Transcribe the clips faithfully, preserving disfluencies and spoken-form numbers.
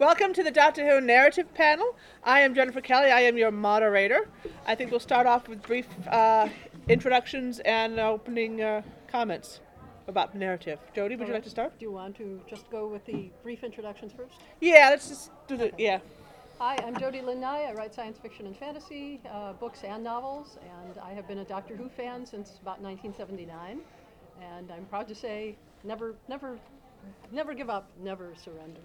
Welcome to the Doctor Who narrative panel. I am Jennifer Kelly. I am your moderator. I think we'll start off with brief uh, introductions and opening uh, comments about narrative. Jodie, would you like to start? Do you want to just go with the brief introductions first? Yeah, let's just do the, Okay. yeah. Hi, I'm Jodie Lynn Nye. I write science fiction and fantasy, uh, books and novels, and I have been a Doctor Who fan since about nineteen seventy-nine. And I'm proud to say, never, never, never give up, never surrender.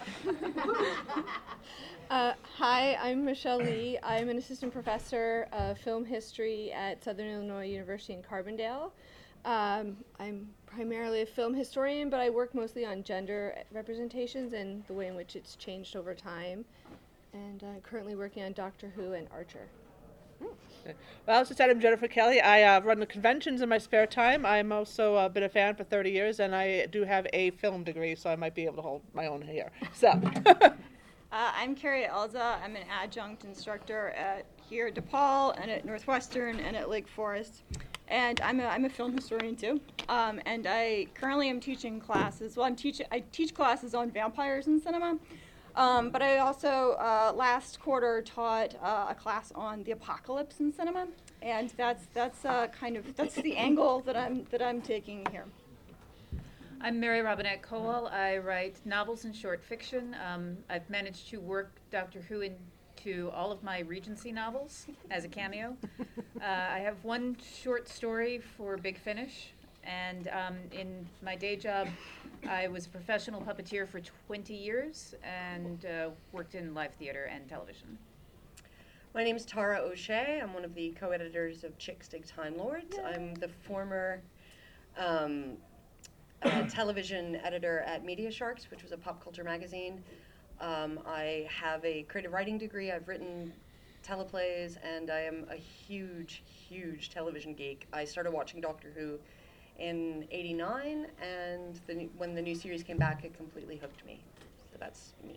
Uh, hi, I'm Michelle Lee. I'm an assistant professor of film history at Southern Illinois University in Carbondale. Um, I'm primarily a film historian, but I work mostly on gender representations and the way in which it's changed over time. And I'm currently working on Doctor Who and Archer. Well, as I said, I'm Jennifer Kelly. I uh, run the conventions in my spare time. I'm also uh, been a fan for thirty years, and I do have a film degree, so I might be able to hold my own here. So, Uh, I'm Carrie Elza. I'm an adjunct instructor at here at DePaul and at Northwestern and at Lake Forest. And I'm a, I'm a film historian too. Um, and I currently am teaching classes. Well, I'm teach, I teach classes on vampires in cinema. Um, but I also, uh, last quarter, taught uh, a class on the apocalypse in cinema. And that's, that's uh, kind of, that's the angle that I'm, that I'm taking here. I'm Mary Robinette Cowell. I write novels and short fiction. Um, I've managed to work Doctor Who into all of my Regency novels as a cameo. uh, I have one short story for Big Finish, and um, in my day job, I was a professional puppeteer for twenty years and uh, worked in live theater and television. My name is Tara O'Shea. I'm one of the co-editors of Chickstick Time Lords. Yay. I'm the former um, uh, television editor at Media Sharks, which was a pop culture magazine. Um, I have a creative writing degree. I've written teleplays, and I am a huge, huge television geek. I started watching Doctor Who in eighty-nine, and the new, when the new series came back, it completely hooked me. So that's me.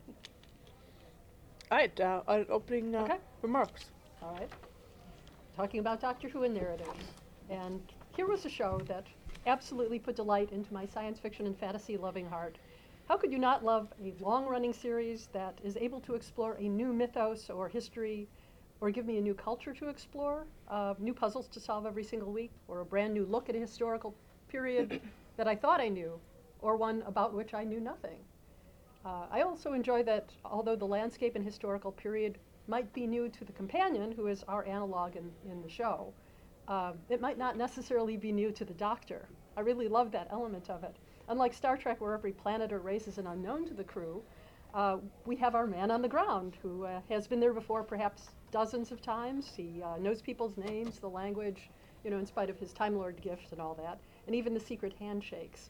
all right, uh, uh, opening uh, Okay. remarks. All right. Talking about Doctor Who and narratives. And here was a show that absolutely put delight into my science fiction and fantasy loving heart. How could you not love a long-running series that is able to explore a new mythos or history, or give me a new culture to explore, uh, new puzzles to solve every single week, or a brand new look at a historical period that I thought I knew, or one about which I knew nothing? Uh, I also enjoy that although the landscape and historical period might be new to the companion, who is our analog in, in the show, uh, it might not necessarily be new to the Doctor. I really love that element of it. Unlike Star Trek, where every planet or race is an unknown to the crew, uh, we have our man on the ground who uh, has been there before perhaps dozens of times. He uh, knows people's names, the language, you know, in spite of his Time Lord gift and all that, and even the secret handshakes.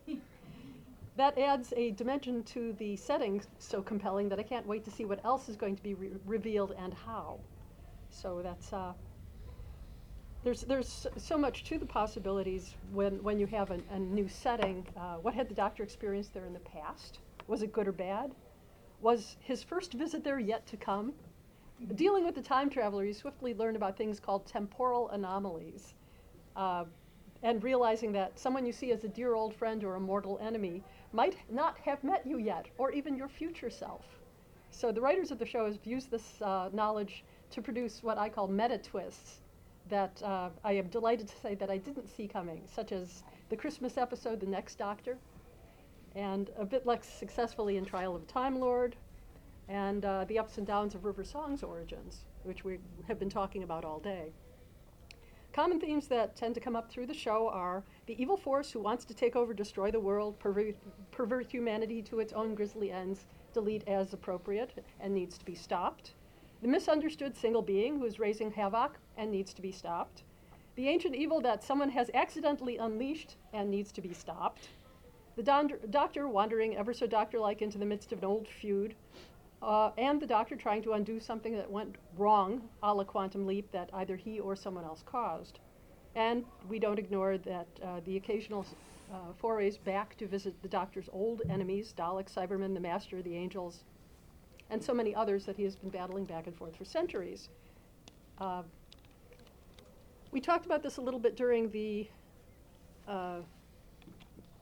That adds a dimension to the setting so compelling that I can't wait to see what else is going to be re- revealed and how. So that's, uh, there's there's so much to the possibilities when, when you have an, a new setting. Uh, what had the Doctor experienced there in the past? Was it good or bad? Was his first visit there yet to come? Dealing with the time traveler, you swiftly learn about things called temporal anomalies. Uh, and realizing that someone you see as a dear old friend or a mortal enemy might not have met you yet, or even your future self. So the writers of the show have used this uh, knowledge to produce what I call meta twists that uh, I am delighted to say that I didn't see coming, such as the Christmas episode, The Next Doctor, and a bit less successfully in Trial of a Time Lord, and uh, the ups and downs of River Song's origins, which we have been talking about all day. Common themes that tend to come up through the show are the evil force who wants to take over, destroy the world, pervert, pervert humanity to its own grisly ends, delete as appropriate, and needs to be stopped. The misunderstood single being who is raising havoc and needs to be stopped. The ancient evil that someone has accidentally unleashed and needs to be stopped. The don- doctor wandering ever so doctor-like into the midst of an old feud. Uh, and the Doctor trying to undo something that went wrong, a la Quantum Leap, that either he or someone else caused. And we don't ignore that uh, the occasional uh, forays back to visit the Doctor's old enemies, Daleks, Cybermen, the Master, the Angels, and so many others that he has been battling back and forth for centuries. Uh, we talked about this a little bit during the uh,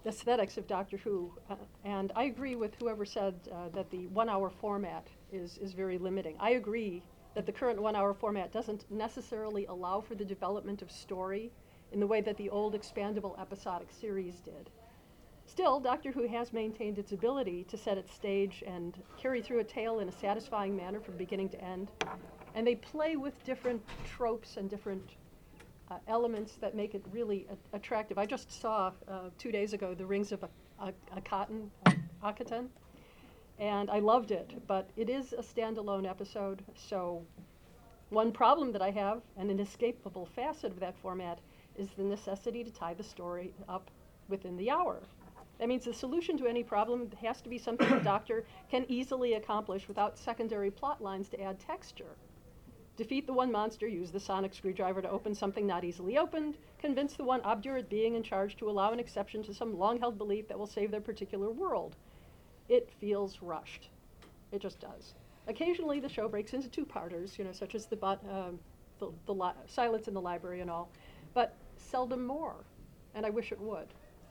aesthetics of Doctor Who, uh, and I agree with whoever said uh, that the one-hour format is, is very limiting. I agree that the current one-hour format doesn't necessarily allow for the development of story in the way that the old expandable episodic series did. Still, Doctor Who has maintained its ability to set its stage and carry through a tale in a satisfying manner from beginning to end, and they play with different tropes and different Uh, elements that make it really a- attractive. I just saw uh, two days ago The Rings of Akhaten, Akhaten, and I loved it, but it is a standalone episode, so one problem that I have, and an inescapable facet of that format, is the necessity to tie the story up within the hour. That means the solution to any problem has to be something the Doctor can easily accomplish without secondary plot lines to add texture. Defeat the one monster, use the sonic screwdriver to open something not easily opened, convince the one obdurate being in charge to allow an exception to some long-held belief that will save their particular world. It feels rushed. It just does. Occasionally the show breaks into two-parters, you know, such as the, bot, um, the, the li- Silence in the Library and all, but seldom more, and I wish it would.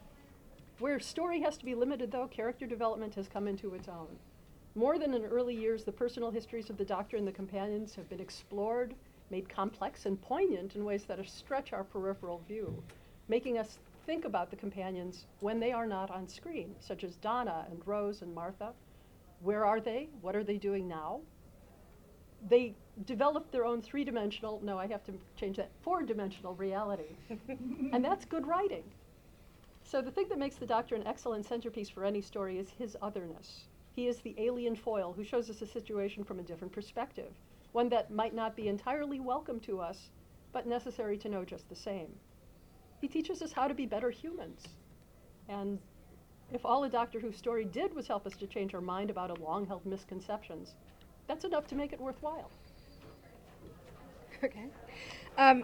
Where story has to be limited, though, character development has come into its own. More than in early years, the personal histories of the Doctor and the companions have been explored, made complex and poignant in ways that stretch our peripheral view, making us think about the companions when they are not on screen, such as Donna and Rose and Martha. Where are they? What are they doing now? They developed their own three-dimensional, no, I have to change that, four-dimensional reality. And that's good writing. So the thing that makes the Doctor an excellent centerpiece for any story is his otherness. He is the alien foil who shows us a situation from a different perspective, one that might not be entirely welcome to us, but necessary to know just the same. He teaches us how to be better humans. And if all a Doctor Who story did was help us to change our mind about a long-held misconceptions, that's enough to make it worthwhile. Okay. Um,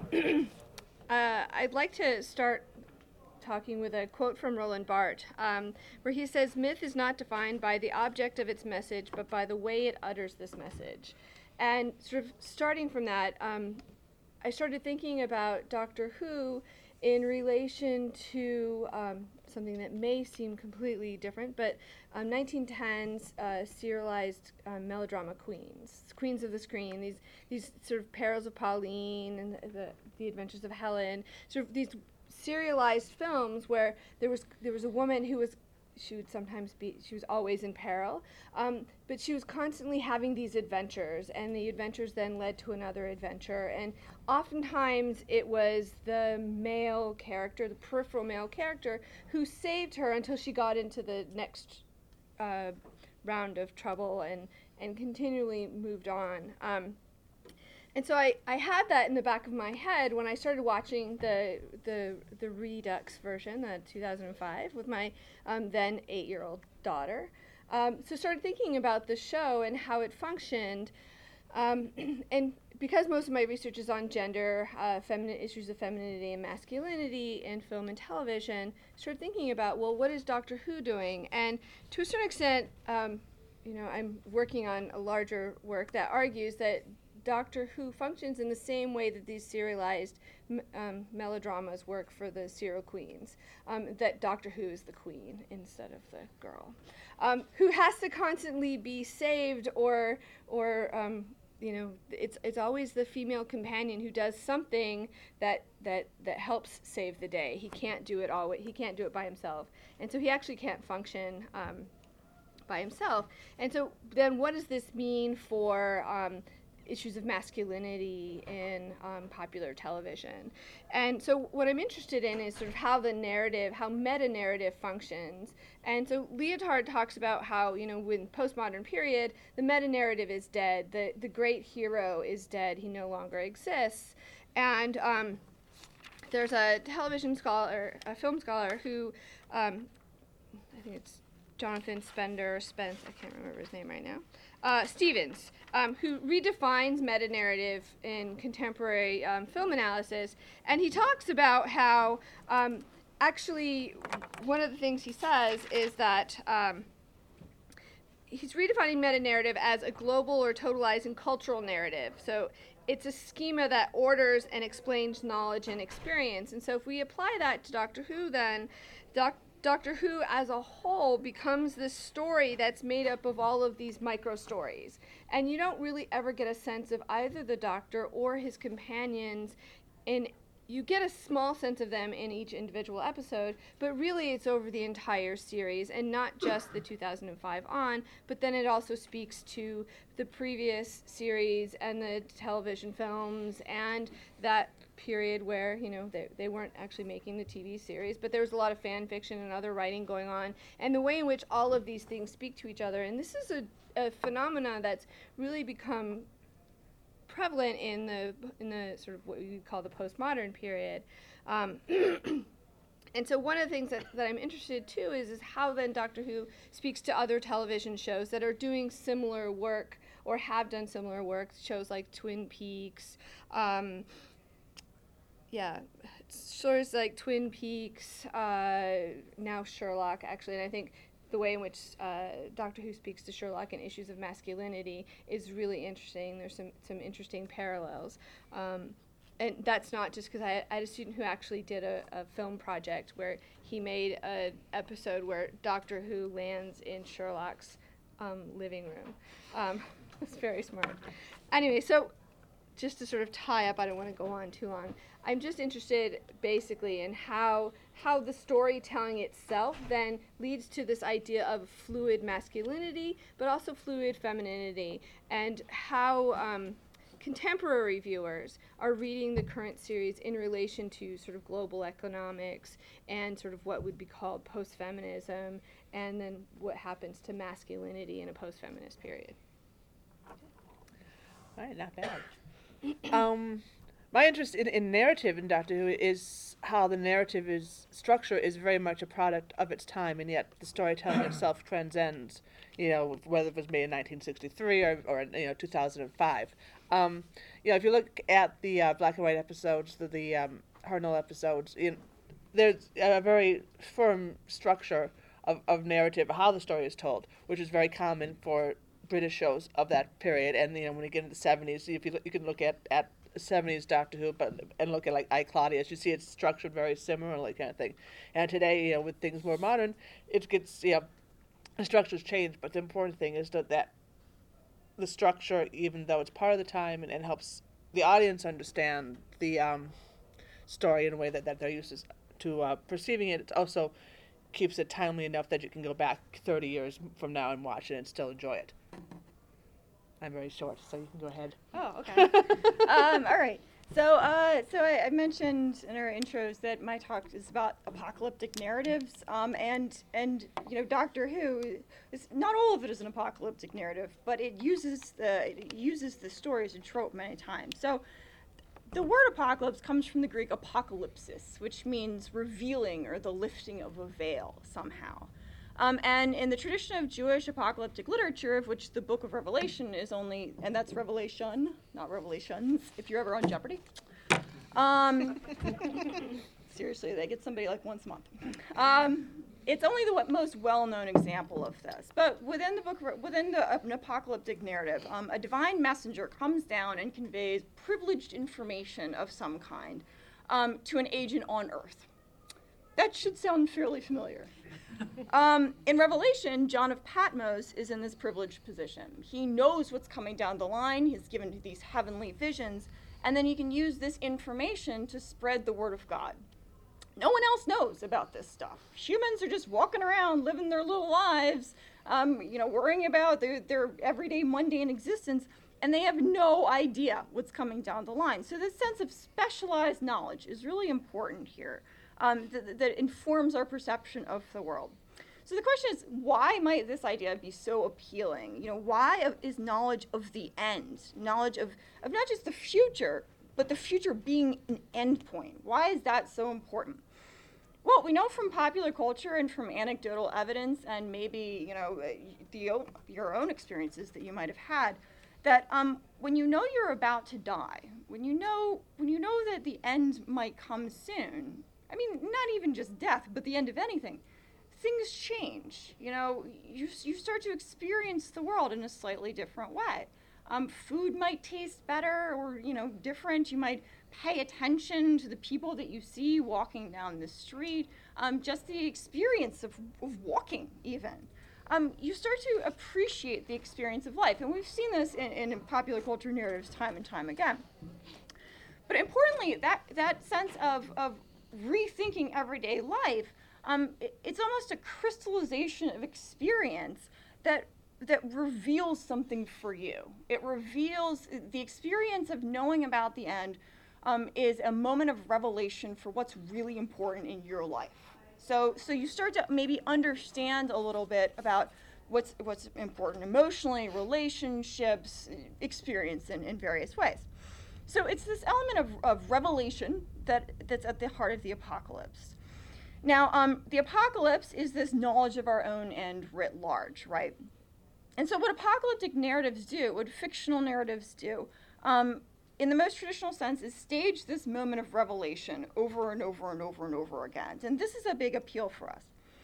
uh, I'd like to start talking with a quote from Roland Barthes, um, where he says, "Myth is not defined by the object of its message, but by the way it utters this message." And sort of starting from that, um, I started thinking about Doctor Who in relation to um, something that may seem completely different, but um, nineteen tens uh, serialized um, melodrama queens, queens of the screen, these these sort of Perils of Pauline and the, the, the Adventures of Helen, sort of these serialized films where there was there was a woman who was, she would sometimes be, she was always in peril, um, but she was constantly having these adventures, and the adventures then led to another adventure, and oftentimes it was the male character, the peripheral male character, who saved her until she got into the next uh, round of trouble and, and continually moved on. Um, And so I, I had that in the back of my head when I started watching the the the Redux version, the two thousand five, with my um, then eight-year-old daughter. Um, so started thinking about the show and how it functioned. Um, and because most of my research is on gender, uh, feminine issues of femininity and masculinity in film and television, started thinking about, well, what is Doctor Who doing? And to a certain extent, um, you know, I'm working on a larger work that argues that Doctor Who functions in the same way that these serialized m- um, melodramas work for the serial queens, um, that Doctor Who is the queen instead of the girl, um, who has to constantly be saved, or, or um, you know, it's it's always the female companion who does something that that that helps save the day. He can't do it all. He can't do it by himself, and so he actually can't function um, by himself. And so then, what does this mean for um, issues of masculinity in um, popular television? And so what I'm interested in is sort of how the narrative, how meta-narrative functions. And so Leotard talks about how, you know, in postmodern period, the meta-narrative is dead, the, the great hero is dead, he no longer exists. And um, there's a television scholar, a film scholar who, um, I think it's Jonathan Spender, Spence, I can't remember his name right now, uh, Stevens, um, who redefines meta-narrative in contemporary um, film analysis, and he talks about how um, actually one of the things he says is that um, he's redefining meta-narrative as a global or totalizing cultural narrative. So it's a schema that orders and explains knowledge and experience. And so if we apply that to Doctor Who, then Doc Doctor Who as a whole becomes this story that's made up of all of these micro stories. And you don't really ever get a sense of either the Doctor or his companions in you get a small sense of them in each individual episode, but really it's over the entire series, and not just the two thousand five on, but then it also speaks to the previous series and the television films and that period where, you know, they, they weren't actually making the T V series, but there was a lot of fan fiction and other writing going on, and the way in which all of these things speak to each other. And this is a, a phenomena that's really become prevalent in the in the sort of what we call the postmodern period. Um, and so one of the things that, that I'm interested too is, is how then Doctor Who speaks to other television shows that are doing similar work or have done similar work, shows like Twin Peaks, um, yeah, shows like Twin Peaks, uh, now Sherlock actually, and I think the way in which uh, Doctor Who speaks to Sherlock and issues of masculinity is really interesting. There's some, some interesting parallels. Um, and that's not just because I, I had a student who actually did a, a film project where he made an episode where Doctor Who lands in Sherlock's um, living room. Um, it's very smart. Anyway, so just to sort of tie up, I don't want to go on too long. I'm just interested basically in how how the storytelling itself then leads to this idea of fluid masculinity, but also fluid femininity, and how um, contemporary viewers are reading the current series in relation to sort of global economics and sort of what would be called post-feminism, and then what happens to masculinity in a post-feminist period. All right, not bad. um, my interest in, in narrative in Doctor Who is how the narrative is structure is very much a product of its time, and yet the storytelling itself transcends, you know, whether it was made in nineteen sixty-three or, or you know, two thousand five. Um, you know, if you look at the uh, black and white episodes, the, the um, Hartnell episodes, you know, there's a very firm structure of, of narrative, how the story is told, which is very common for British shows of that period. And you know, when you get into the seventies, if you look, you can look at, at seventies Doctor Who, but and look at like I, Claudius, you see it's structured very similarly, kind of thing. And today, you know, with things more modern, it gets, you know, the structures change. But the important thing is that that the structure, even though it's part of the time and, and helps the audience understand the um, story in a way that, that they're used to, to uh, perceiving it, it also keeps it timely enough that you can go back thirty years from now and watch it and still enjoy it. I'm very short, so you can go ahead. Oh, okay. um, all right. So, uh, so I, I mentioned in our intros that my talk is about apocalyptic narratives, um, and and you know, Doctor Who is not all of it is an apocalyptic narrative, but it uses the it uses the story as a trope many times. So, the word apocalypse comes from the Greek apocalypsis, which means revealing or the lifting of a veil somehow. Um, and in the tradition of Jewish apocalyptic literature, of which the Book of Revelation is only, and that's Revelation, not Revelations, if you're ever on Jeopardy. Um, seriously, they get somebody like once a month. Um, it's only the most well-known example of this. But within the book, within the, uh, an apocalyptic narrative, um, a divine messenger comes down and conveys privileged information of some kind um, to an agent on Earth. That should sound fairly familiar. Um, in Revelation, John of Patmos is in this privileged position. He knows what's coming down the line. He's given these heavenly visions, and then he can use this information to spread the word of God. No one else knows about this stuff. Humans are just walking around, living their little lives, um, you know, worrying about their, their everyday mundane existence, and they have no idea what's coming down the line. So this sense of specialized knowledge is really important here. Um, that, that informs our perception of the world. So the question is, why might this idea be so appealing? You know, why is knowledge of the end, knowledge of, of not just the future, but the future being an end point? Why is that so important? Well, we know from popular culture and from anecdotal evidence, and maybe, you know, the, your own experiences that you might have had, that um, when you know you're about to die, when you know, when you know that the end might come soon, I mean, not even just death, but the end of anything, things change. You know, you, you start to experience the world in a slightly different way. Um, food might taste better or, you know, different. You might pay attention to the people that you see walking down the street. um, just the experience of, of walking even. Um, you start to appreciate the experience of life. And we've seen this in, in popular culture narratives time and time again. But importantly, that, that sense of, of rethinking everyday life, um, it, it's almost a crystallization of experience that, that reveals something for you. It reveals the experience of knowing about the end um, is a moment of revelation for what's really important in your life. So, so you start to maybe understand a little bit about what's, what's important emotionally, relationships, experience in, in various ways. So it's this element of, of revelation that, that's at the heart of the apocalypse. Now, um, the apocalypse is this knowledge of our own end writ large, right? And so what apocalyptic narratives do, what fictional narratives do, um, in the most traditional sense, is stage this moment of revelation over and over and over and over again. And this is a big appeal for us.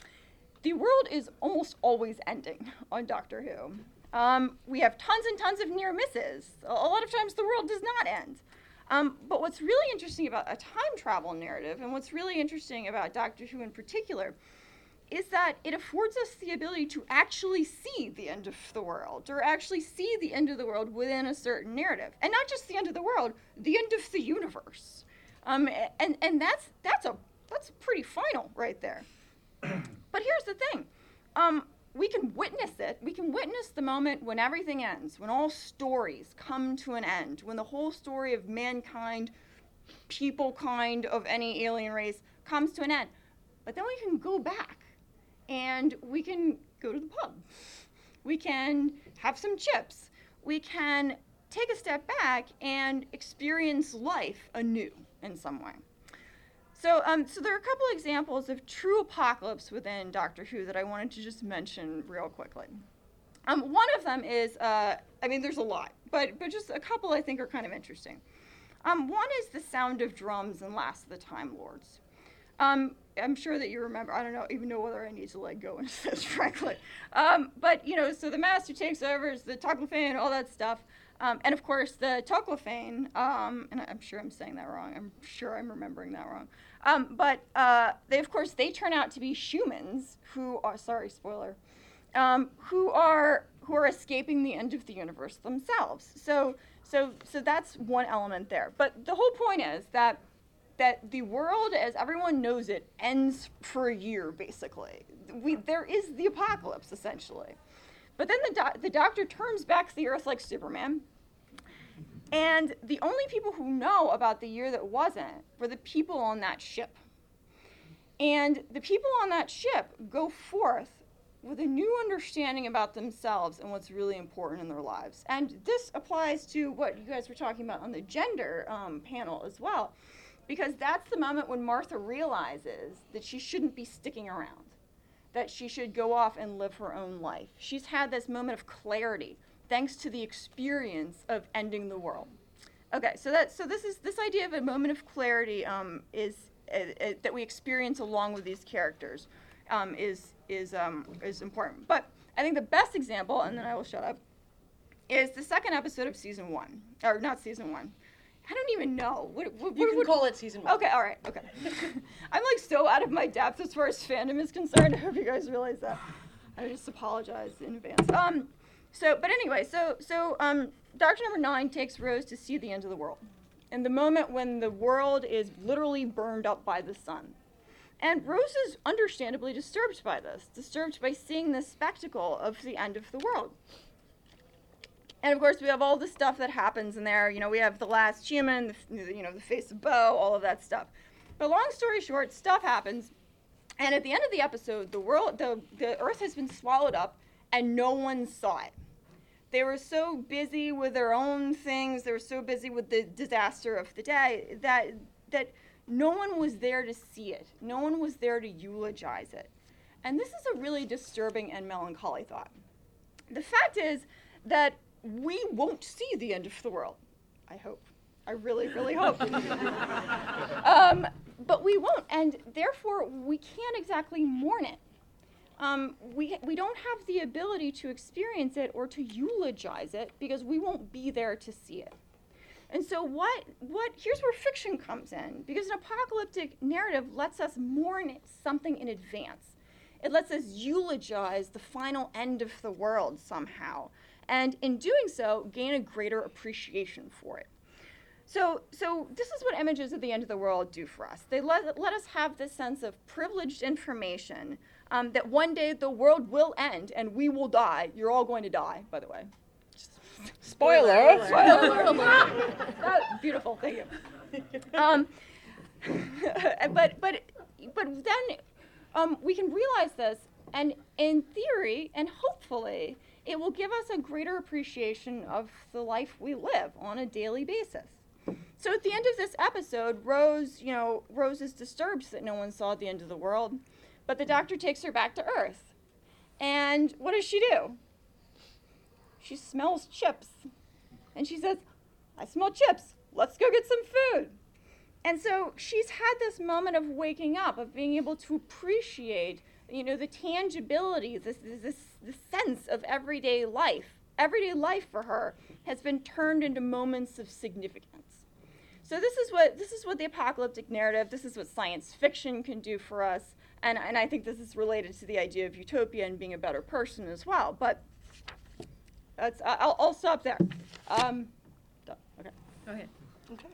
The world is almost always ending on Doctor Who. Um, we have tons and tons of near misses. A lot of times the world does not end. Um, but what's really interesting about a time travel narrative, and what's really interesting about Doctor Who in particular, is that it affords us the ability to actually see the end of the world, or actually see the end of the world within a certain narrative. And not just the end of the world, the end of the universe. Um, and and that's, that's, a, that's pretty final right there. But here's the thing. Um, we can witness it. We can witness the moment when everything ends, when all stories come to an end, when the whole story of mankind, people kind of any alien race comes to an end. But then we can go back and we can go to the pub. We can have some chips. We can take a step back and experience life anew in some way. So, um, so there are a couple examples of true apocalypse within Doctor Who that I wanted to just mention real quickly. Um, one of them is, uh, I mean, there's a lot, but but just a couple I think are kind of interesting. Um, one is the sound of drums in Last of the Time Lords. Um, I'm sure that you remember. I don't know even know whether I need to like go into this, frankly. Um, but you know, so the Master takes over, it's the Toclafane, all that stuff. Um, and of course, the Toclafane, um, and I'm sure I'm saying that wrong. I'm sure I'm remembering that wrong. Um, but uh, they, of course, they turn out to be humans who are, sorry, spoiler, um, who are who are escaping the end of the universe themselves. So, so, so that's one element there. But the whole point is that that the world, as everyone knows it, ends for a year, basically. We there is the apocalypse, essentially. But then the, do- the Doctor turns back to the Earth like Superman. And the only people who know about the year that wasn't were the people on that ship. And the people on that ship go forth with a new understanding about themselves and what's really important in their lives. And this applies to what you guys were talking about on the gender um, panel as well. Because that's the moment when Martha realizes that she shouldn't be sticking around, that she should go off and live her own life. She's had this moment of clarity thanks to the experience of ending the world. Okay, so that so this is this idea of a moment of clarity um, is uh, uh, that we experience along with these characters um, is is um, is important. But I think the best example, and then I will shut up, is the second episode of season one, or not season one. I don't even know. What, what, You what, can what, call it season one. Okay, all right, okay. I'm like so out of my depth as far as fandom is concerned. I hope you guys realize that. I just apologize in advance. Um, so, but anyway, so so um, Doctor Number Nine takes Rose to see the end of the world, and the moment when the world is literally burned up by the sun. And Rose is understandably disturbed by this, disturbed by seeing this spectacle of the end of the world. And of course, we have all the stuff that happens in there. You know, we have the last human, the, you know, the face of Bo, all of that stuff. But long story short, stuff happens. And at the end of the episode, the world, the, the Earth has been swallowed up, and no one saw it. They were so busy with their own things. They were so busy with the disaster of the day that that no one was there to see it. No one was there to eulogize it. And this is a really disturbing and melancholy thought. The fact is that we won't see the end of the world. I hope. I really, really hope. um, but we won't, and therefore we can't exactly mourn it. Um, we, we don't have the ability to experience it or to eulogize it because we won't be there to see it. And so what, what, here's where fiction comes in, because an apocalyptic narrative lets us mourn something in advance. It lets us eulogize the final end of the world somehow, and in doing so, gain a greater appreciation for it. So, so this is what images of the end of the world do for us. They let, let us have this sense of privileged information um, that one day the world will end and we will die. You're all going to die, by the way. Spoiler. Spoiler alert. Oh, beautiful, thank you. Um, but, but, but then um, we can realize this, and in theory, and hopefully, it will give us a greater appreciation of the life we live on a daily basis. So at the end of this episode, Rose, you know, Rose is disturbed that no one saw the end of the world, but the doctor takes her back to Earth. And what does she do? She smells chips. And she says, I smell chips. Let's go get some food. And so she's had this moment of waking up, of being able to appreciate, you know, the tangibility, this, this, this sense of everyday life. Everyday life for her has been turned into moments of significance. So this is what this is what the apocalyptic narrative, this is what science fiction can do for us, and, and I think this is related to the idea of utopia and being a better person as well. But that's, I'll, I'll stop there. Um, done. Okay. Go ahead. Okay.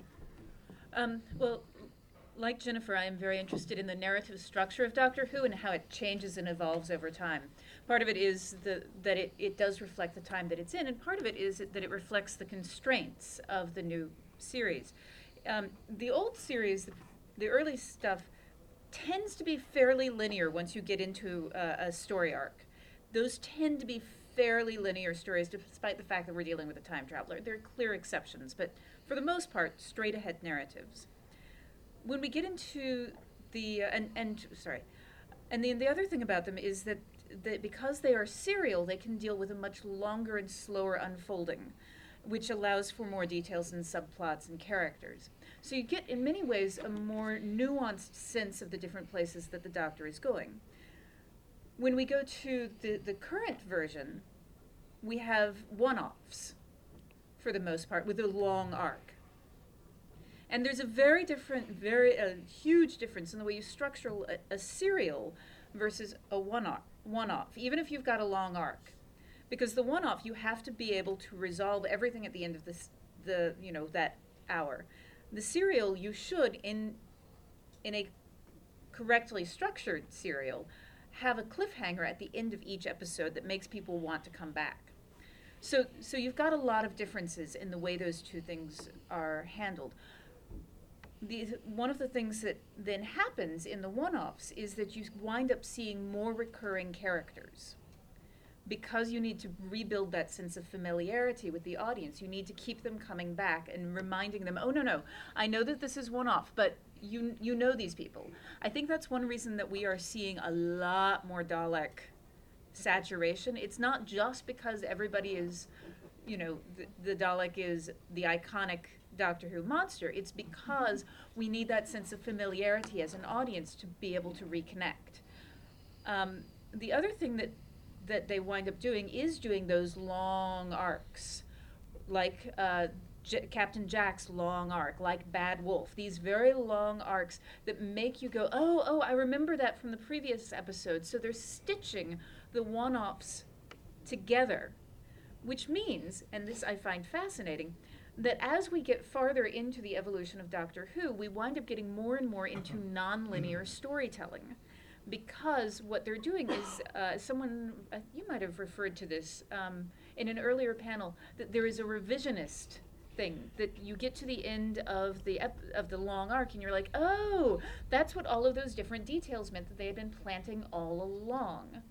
Um, well, like Jennifer, I am very interested in the narrative structure of Doctor Who and how it changes and evolves over time. Part of it is the, that it, it does reflect the time that it's in, and part of it is that it reflects the constraints of the new series. Um, the old series, the, the early stuff, tends to be fairly linear once you get into uh, a story arc. Those tend to be fairly linear stories, despite the fact that we're dealing with a time traveler. There are clear exceptions, but for the most part, straight-ahead narratives. When we get into the, uh, and, and, sorry, and the, the other thing about them is that, that because they are serial, they can deal with a much longer and slower unfolding, which allows for more details and subplots and characters. So you get, in many ways, a more nuanced sense of the different places that the Doctor is going. When we go to the, the current version, we have one-offs, for the most part, with a long arc. And there's a very different, very a huge difference in the way you structure a, a serial versus a one-off, one-off, even if you've got a long arc. Because the one-off, you have to be able to resolve everything at the end of this, the you know that hour. The serial, you should, in in a correctly structured serial, have a cliffhanger at the end of each episode that makes people want to come back. So, so you've got a lot of differences in the way those two things are handled. The, one of the things that then happens in the one-offs is that you wind up seeing more recurring characters. Because you need to rebuild that sense of familiarity with the audience, you need to keep them coming back and reminding them, oh, no, no, I know that this is one-off, but you you know these people. I think that's one reason that we are seeing a lot more Dalek saturation. It's not just because everybody is, you know, the, the Dalek is the iconic Doctor Who monster. It's because we need that sense of familiarity as an audience to be able to reconnect. Um, the other thing that that they wind up doing is doing those long arcs, like uh, J- Captain Jack's long arc, like Bad Wolf, these very long arcs that make you go, oh, oh, I remember that from the previous episode. So they're stitching the one-offs together, which means, and this I find fascinating, that as we get farther into the evolution of Doctor Who, we wind up getting more and more into non-linear storytelling. Because what they're doing is, uh, someone, uh, you might have referred to this um, in an earlier panel, that there is a revisionist thing, that you get to the end of the ep- of the long arc and you're like, oh, that's what all of those different details meant that they had been planting all along.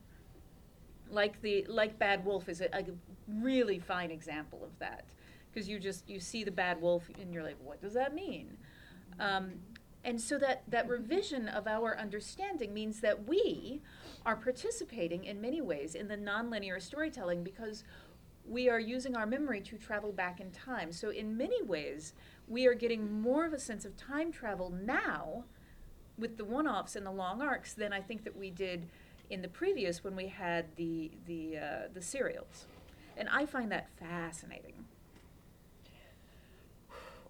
Like the like Bad Wolf is a, a really fine example of that, because you just, you see the Bad Wolf and you're like, what does that mean? Um, And so that, that revision of our understanding means that we are participating in many ways in the nonlinear storytelling because we are using our memory to travel back in time. So in many ways, we are getting more of a sense of time travel now with the one-offs and the long arcs than I think that we did in the previous when we had the, the, uh, the serials. And I find that fascinating.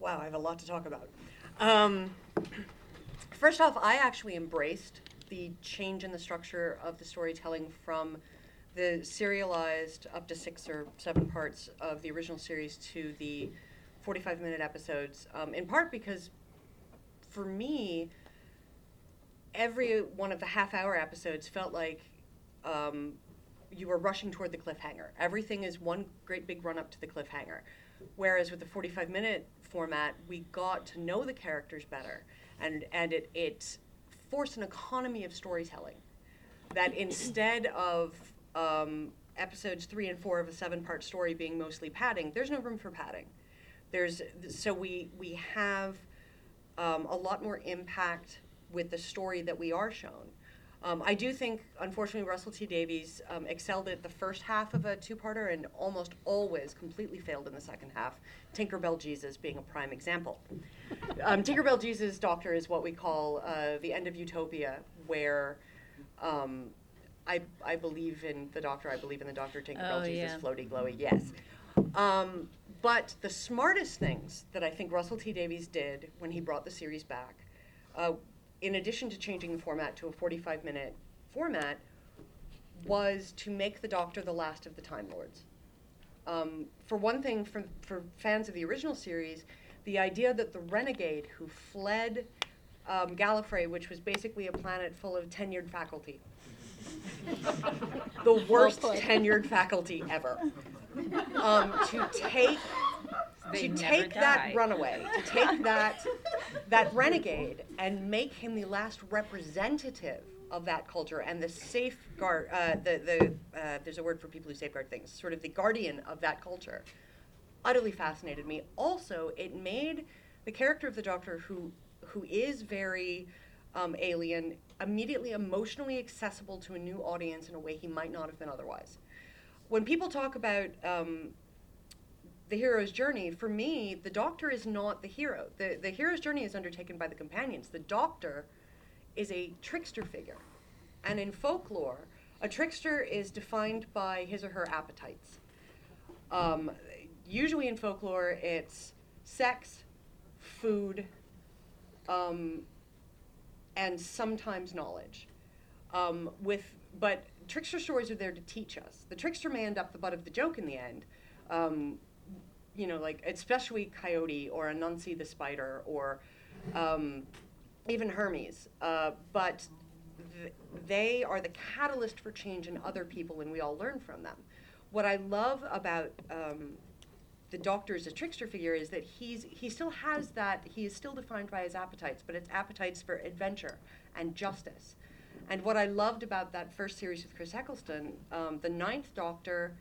wow, I have a lot to talk about. Um, first off, I actually embraced the change in the structure of the storytelling from the serialized up to six or seven parts of the original series to the forty-five minute episodes, um, in part because for me, every one of the half hour episodes felt like um, you were rushing toward the cliffhanger. Everything is one great big run up to the cliffhanger. Whereas with the forty-five minute format, we got to know the characters better, and, and it, it forced an economy of storytelling that instead of um, episodes three and four of a seven part story being mostly padding, there's no room for padding. There's, so we, we have um, a lot more impact with the story that we are shown. Um, I do think, unfortunately, Russell T Davies um, excelled at the first half of a two-parter and almost always completely failed in the second half, Tinkerbell Jesus being a prime example. Um, Tinkerbell Jesus' Doctor is what we call uh, the end of Utopia, where um, I, I believe in the Doctor, I believe in the Doctor, Tinkerbell Oh, Jesus, yeah. floaty, glowy, yes. Um, but the smartest things that I think Russell T Davies did when he brought the series back, uh, in addition to changing the format to a forty-five minute format, was to make the Doctor the last of the Time Lords. Um, for one thing, for, for fans of the original series, the idea that the renegade who fled um, Gallifrey, which was basically a planet full of tenured faculty, the worst put. tenured faculty ever, um, to take They to never take that die. runaway, to take that that renegade and make him the last representative of that culture and the safeguard, uh, the the uh, there's a word for people who safeguard things, sort of the guardian of that culture, utterly fascinated me. Also, it made the character of the Doctor, who who is very um, alien, immediately emotionally accessible to a new audience in a way he might not have been otherwise. When people talk about um, the hero's journey, for me, the Doctor is not the hero. The, the hero's journey is undertaken by the companions. The Doctor is a trickster figure. And in folklore, a trickster is defined by his or her appetites. Um, usually in folklore, it's sex, food, um, and sometimes knowledge. Um, with, but trickster stories are there to teach us. The trickster may end up the butt of the joke in the end, um, you know, like especially Coyote or Anansi the spider or um, even Hermes. Uh, but th- they are the catalyst for change in other people, and we all learn from them. What I love about um, the Doctor as a trickster figure is that he's he still has that, he is still defined by his appetites, but it's appetites for adventure and justice. And what I loved about that first series with Chris Eccleston, um, the ninth Doctor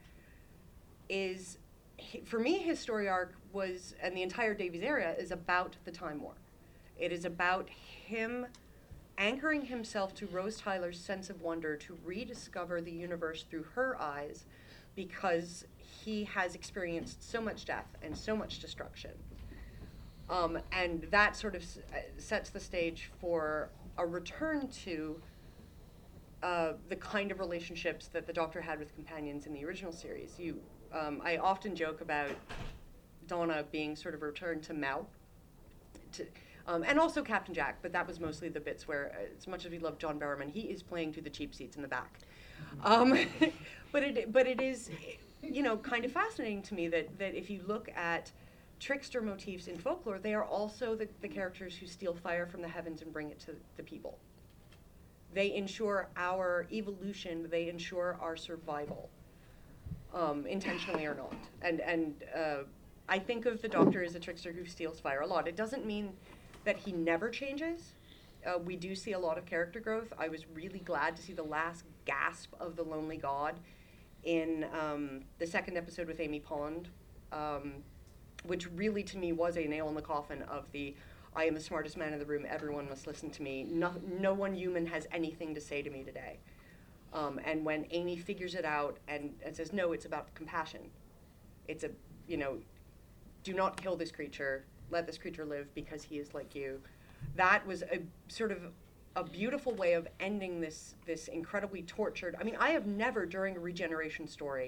is, he, for me, his story arc was, and the entire Davies area, is about the Time War. It is about him anchoring himself to Rose Tyler's sense of wonder to rediscover the universe through her eyes, because he has experienced so much death and so much destruction. Um, and that sort of s- uh, sets the stage for a return to uh, the kind of relationships that the Doctor had with companions in the original series. You, um, I often joke about Donna being sort of a return to Mal, to, um, and also Captain Jack, but that was mostly the bits where, uh, as much as we love John Barrowman, he is playing to the cheap seats in the back. Um, but it, but it is, you know, kind of fascinating to me that, that if you look at trickster motifs in folklore, they are also the, the characters who steal fire from the heavens and bring it to the people. They ensure our evolution, they ensure our survival, um, intentionally or not. And, and uh, I think of the Doctor as a trickster who steals fire a lot. It doesn't mean that he never changes. Uh, we do see a lot of character growth. I was really glad to see the last gasp of the Lonely God in um, the second episode with Amy Pond, um, which really to me was a nail in the coffin of the I am the smartest man in the room, everyone must listen to me, no, no one human has anything to say to me today. Um, and when Amy figures it out and, and says, no, it's about compassion. It's a, you know, do not kill this creature, let this creature live because he is like you. That was a sort of a beautiful way of ending this this incredibly tortured. I mean, I have never during a regeneration story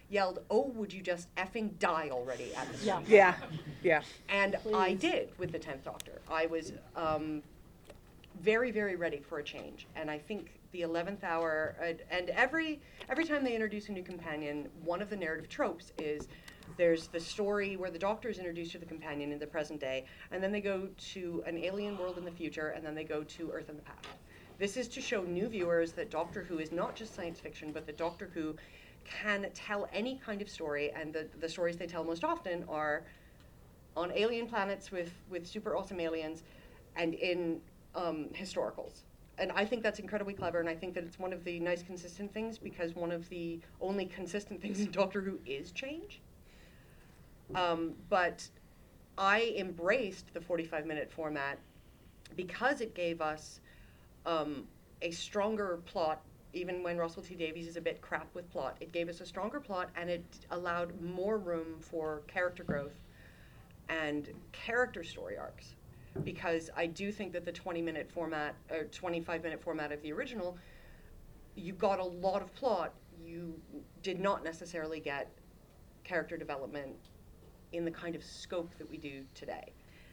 yelled, "Oh, would you just effing die already?" at the Yeah. screen. Yeah, yeah. And I Please. did with the tenth Doctor. I was um, very, very ready for a change. And I think the eleventh hour, uh, and every every time they introduce a new companion, one of the narrative tropes is there's the story where the Doctor is introduced to the companion in the present day, and then they go to an alien world in the future, and then they go to Earth in the past. This is to show new viewers that Doctor Who is not just science fiction, but that Doctor Who can tell any kind of story, and the, the stories they tell most often are on alien planets with, with super awesome aliens and in um, historicals. And I think that's incredibly clever, and I think that it's one of the nice consistent things, because one of the only consistent things in Doctor Who is change. Um, but I embraced the forty-five minute format because it gave us um, a stronger plot. Even when Russell T Davies is a bit crap with plot, it gave us a stronger plot, and it allowed more room for character growth and character story arcs. Because I do think that the twenty minute format, or twenty-five minute format of the original, you got a lot of plot. You did not necessarily get character development in the kind of scope that we do today.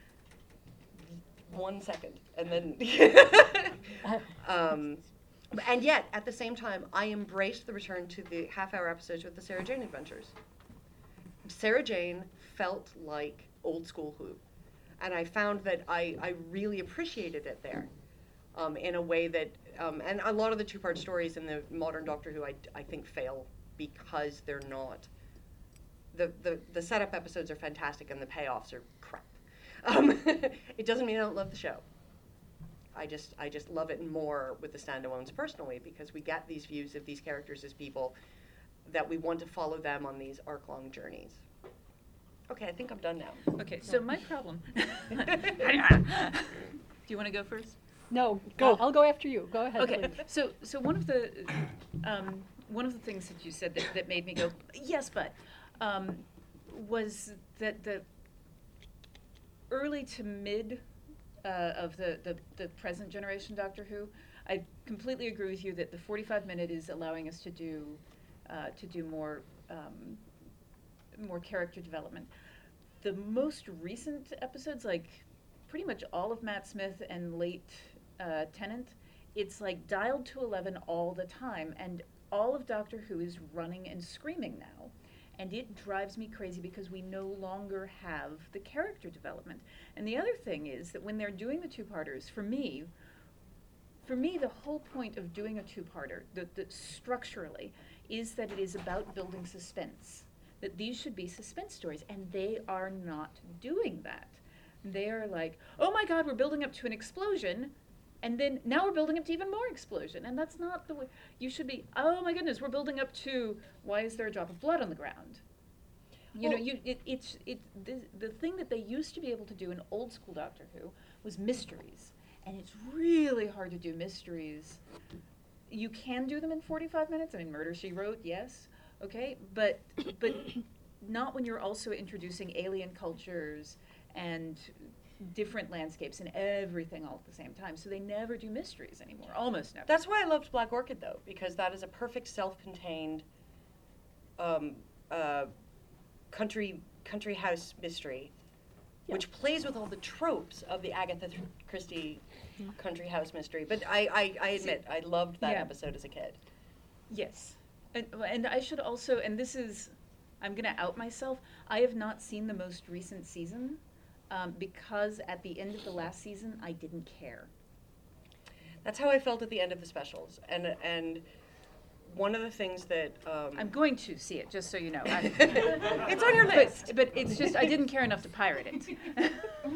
One second, and then, um, and yet at the same time, I embraced the return to the half-hour episodes with the Sarah Jane Adventures. Sarah Jane felt like old school Who, and I found that I, I really appreciated it there, um, in a way that, um, and a lot of the two-part stories in the modern Doctor Who, I, I think, fail because they're not. The, the, the setup episodes are fantastic and the payoffs are crap. Um, it doesn't mean I don't love the show. I just I just love it more with the standalones personally, because we get these views of these characters as people that we want to follow them on these arc-long journeys. Okay, I think I'm done now. Okay, so my problem. Do you want to go first? No, Go. I'll, I'll go after you. Go ahead, Okay, please. so so one of the um, one of the things that you said that, that made me go yes, but um, was that the early to mid uh, of the, the the present generation Doctor Who, I completely agree with you that the forty-five minute is allowing us to do uh, to do more um, more character development. The most recent episodes, like pretty much all of Matt Smith and late uh, Tennant, it's like dialed to eleven all the time, and all of Doctor Who is running and screaming now, and it drives me crazy because we no longer have the character development. And the other thing is that when they're doing the two-parters, for me, for me, the whole point of doing a two-parter, the, the structurally, is that it is about building suspense. That these should be suspense stories, and they are not doing that. They are like, oh my God, we're building up to an explosion, and then now we're building up to even more explosion, and that's not the way. You should be, oh my goodness, we're building up to, why is there a drop of blood on the ground? You know, Well- you it, it's it the, the thing that they used to be able to do in old school Doctor Who was mysteries, and it's really hard to do mysteries. You can do them in forty-five minutes. I mean, Murder, She Wrote, yes, okay, but but not when you're also introducing alien cultures and different landscapes and everything all at the same time. So they never do mysteries anymore, almost never. That's why I loved Black Orchid, though, because that is a perfect self-contained um, uh, country country house mystery, Yeah. which plays with all the tropes of the Agatha Th- Christie country house mystery. But I, I, I admit, I loved that Yeah. episode as a kid. Yes. And, and I should also, and this is, I'm going to out myself, I have not seen the most recent season um, because at the end of the last season, I didn't care. That's how I felt at the end of the specials. And and one of the things that um, I'm going to see it, just so you know. I, it's on your list. But, but it's just, I didn't care enough to pirate it.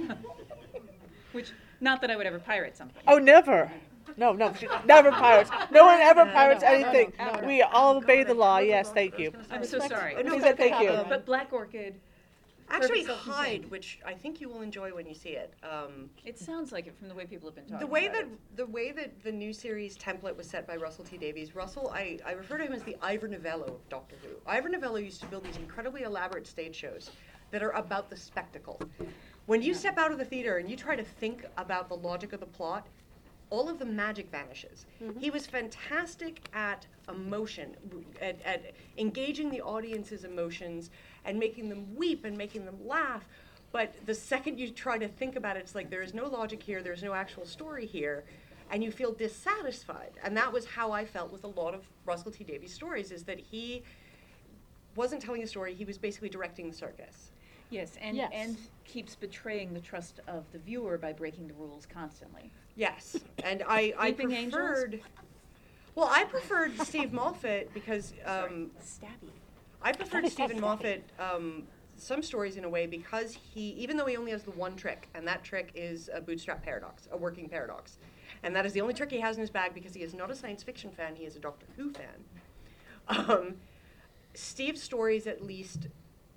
Which, not that I would ever pirate something. Oh, never. No, no, never pirates. No one ever pirates no, no, anything. no, no, no. We all obey the law. Yes, thank you. I'm so Respect- sorry. Oh, no, Please but- and thank you. um, But Black Orchid, Actually, perfect Hyde, self-contained. which I think you will enjoy when you see it. Um, it sounds like it from the way people have been talking the way about that it. the way that the new series template was set by Russell T Davies, Russell, I, I refer to him as the Ivor Novello of Doctor Who. Ivor Novello used to build these incredibly elaborate stage shows that are about the spectacle. When you step out of the theater and you try to think about the logic of the plot, all of the magic vanishes. He was fantastic at emotion, at, at engaging the audience's emotions and making them weep and making them laugh. But the second you try to think about it, it's like there is no logic here, there's no actual story here, and you feel dissatisfied. And that was how I felt with a lot of Russell T Davies' stories, is that he wasn't telling a story, he was basically directing the circus. Yes, and, Yes. and keeps betraying the trust of the viewer by breaking the rules constantly. Yes, and I, I Weeping Angels? preferred, well, I preferred Steve Moffat because um, Stabby. I preferred Stephen Moffat um, some stories in a way because he, even though he only has the one trick, and that trick is a bootstrap paradox, a working paradox. And that is the only trick he has in his bag because he is not a science fiction fan, he is a Doctor Who fan. Um, Steve's stories, at least,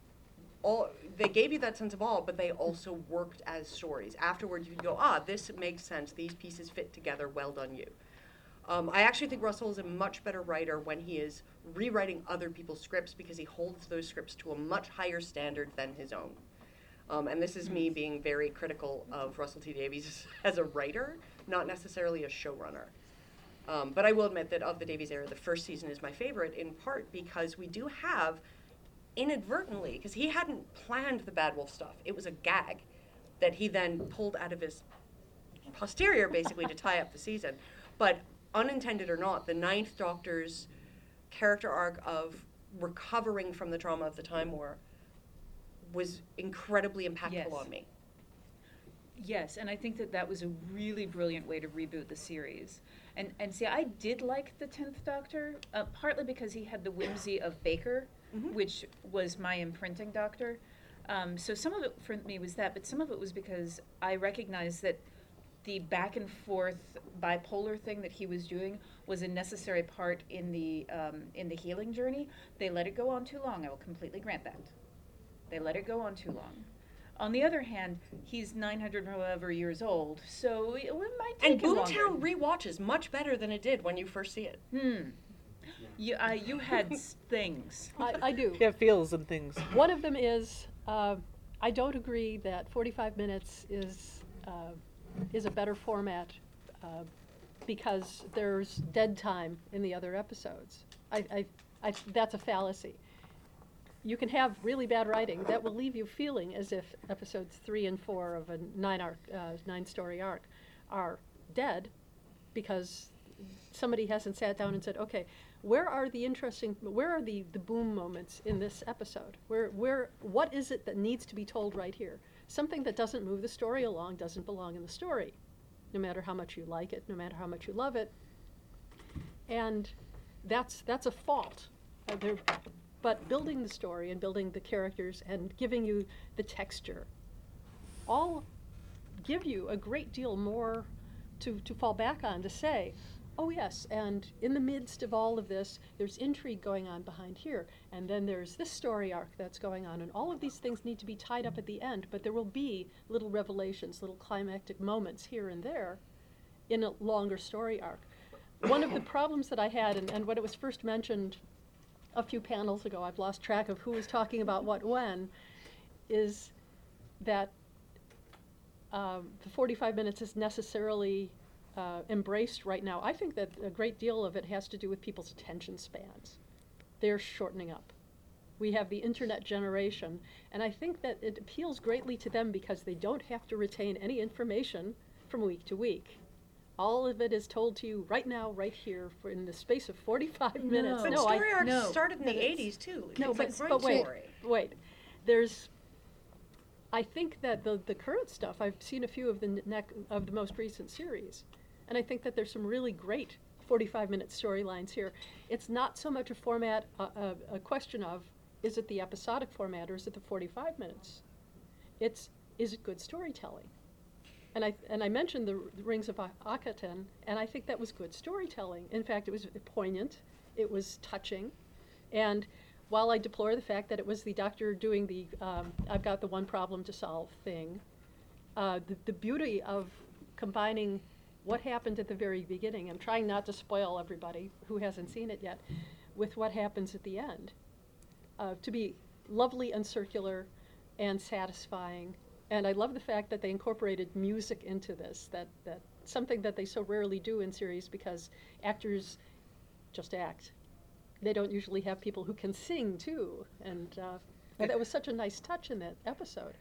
all they gave you that sense of awe, but they also worked as stories. Afterwards, you could go, ah, this makes sense. These pieces fit together. Well done, you. Um, I actually think Russell is a much better writer when he is rewriting other people's scripts because he holds those scripts to a much higher standard than his own. Um, and this is me being very critical of Russell T Davies as a writer, not necessarily a showrunner. Um, but I will admit that of the Davies era, the first season is my favorite, in part because we do have, inadvertently, because he hadn't planned the Bad Wolf stuff. It was a gag that he then pulled out of his posterior, basically, to tie up the season. But unintended or not, the Ninth Doctor's character arc of recovering from the trauma of the Time War was incredibly impactful Yes. on me. Yes, and I think that that was a really brilliant way to reboot the series. And and see, I did like the tenth Doctor, uh, partly because he had the whimsy of Baker, Mhm. which was my imprinting Doctor. Um, so some of it for me was that, but some of it was because I recognized that the back and forth bipolar thing that he was doing was a necessary part in the um, in the healing journey. They let it go on too long. I will completely grant that. They let it go on too long. On the other hand, he's nine hundred or however years old, so it, it might And take him longer. Boomtown rewatches much better than it did when you first see it. Hmm. You, uh, you had s- things. I, I do. Yeah, feels and things. One of them is, uh, I don't agree that forty-five minutes is, uh, is a better format uh, because there's dead time in the other episodes. I, I, I, that's a fallacy. You can have really bad writing that will leave you feeling as if episodes three and four of a nine arc, uh, nine story arc are dead because somebody hasn't sat down and said, okay, where are the interesting, where are the, the boom moments in this episode? Where, where, what is it that needs to be told right here? Something that doesn't move the story along doesn't belong in the story, no matter how much you like it, no matter how much you love it. And that's, that's a fault. Uh, there, but building the story and building the characters and giving you the texture all give you a great deal more to, to fall back on, to say, oh yes, and in the midst of all of this, there's intrigue going on behind here, and then there's this story arc that's going on, and all of these things need to be tied up at the end, but there will be little revelations, little climactic moments here and there in a longer story arc. One of the problems that I had, and, and when it was first mentioned a few panels ago, I've lost track of who was talking about what when, is that um, the forty-five minutes is necessarily uh, embraced right now. I think that a great deal of it has to do with people's attention spans. They're shortening up. We have the internet generation, and I think that it appeals greatly to them because they don't have to retain any information from week to week. All of it is told to you right now, right here, for in the space of forty-five minutes. But No, story I, arcs no. started in No, the it's- eighties too. no, it's but, like Crime but wait, Story. wait. There's, I think that the the current stuff, I've seen a few of the n- nec- of the most recent series, and I think that there's some really great forty-five minute storylines here. It's not so much a format, uh, a, a question of, is it the episodic format or is it the forty-five minutes? It's, is it good storytelling? And I and I mentioned the, R- the Rings of A- Akhaten, and I think that was good storytelling. In fact, it was poignant, it was touching, and while I deplore the fact that it was the doctor doing the um, I've got the one problem to solve thing, uh, the, the beauty of combining what happened at the very beginning, I'm trying not to spoil everybody who hasn't seen it yet, with what happens at the end, uh, to be lovely and circular and satisfying. And I love the fact that they incorporated music into this, that, that something that they so rarely do in series because actors just act. They don't usually have people who can sing too, and uh, and that was such a nice touch in that episode.